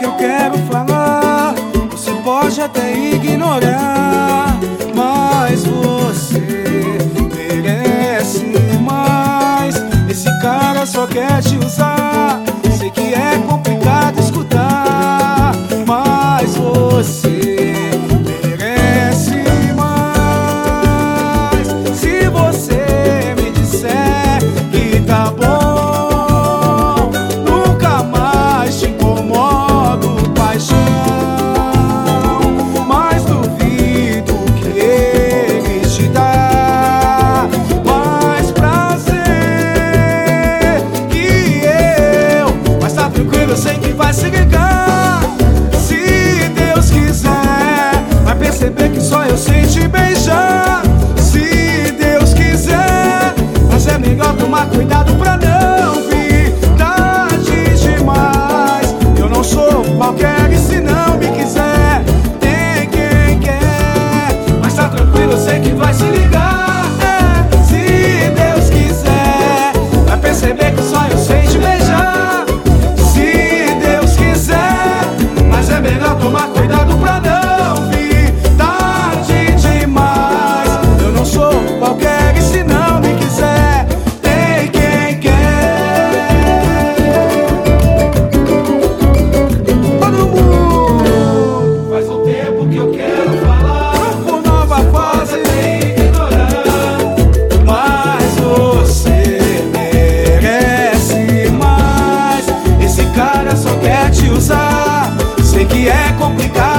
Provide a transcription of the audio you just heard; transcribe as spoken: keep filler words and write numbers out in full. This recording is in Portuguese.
eu quero falar. Você pode até ignorar, mas você merece mais. Esse cara só quer te usar. Sei que é complicado escutar, mas você merece mais. Se você me disser que tá bom, nunca mais te incomodo, paixão. Mas duvido que ele te dá mais prazer que eu. Mas tá tranquilo, eu sei que vai se ligar. Se Deus quiser, vai perceber que só eu sei te beijar. Se Deus quiser, mas é melhor tomar cuidado pra não vir tarde demais. Eu não sou qualquer e se não me quiser, tem quem quer. Mas tá tranquilo, eu sei que vai se ligar. É, se Deus quiser, vai perceber que só eu sei te beijar. Se Deus quiser, mas é melhor tomar cuidado pra não vir tarde demais. Eu não sou qualquer e se não me quiser, tem quem quer. Todo mundo. Faz um tempo que eu quero falar. Grupo Nova Fase. Tem que ignorar. Mas você merece mais. Esse cara só quer te usar. Sei que é complicado